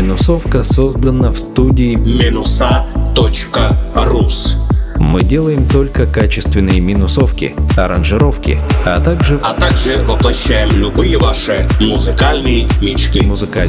Минусовка создана в студии Minusa.rus. Мы делаем только качественные минусовки, аранжировки, а также воплощаем любые ваши музыкальные мечты.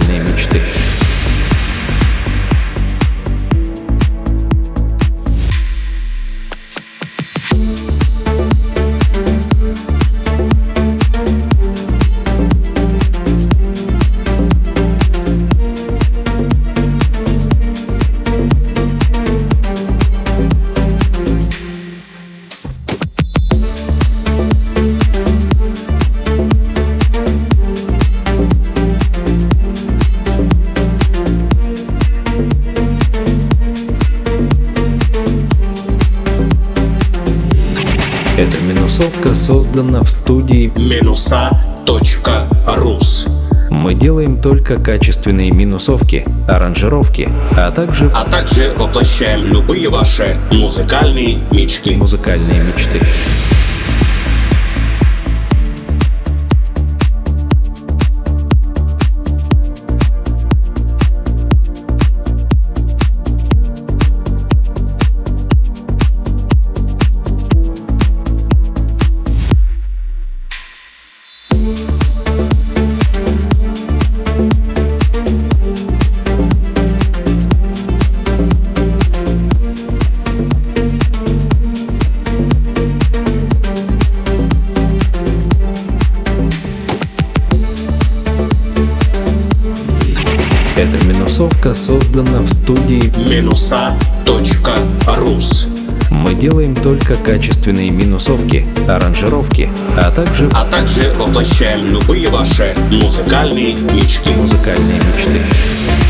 Эта минусовка создана в студии Minusa.rus. Мы делаем только качественные минусовки, аранжировки, а также воплощаем любые ваши музыкальные мечты. Эта минусовка создана в студии Minusa.rus. Мы делаем только качественные минусовки, аранжировки, а также воплощаем любые ваши музыкальные мечты. музыкальные мечты.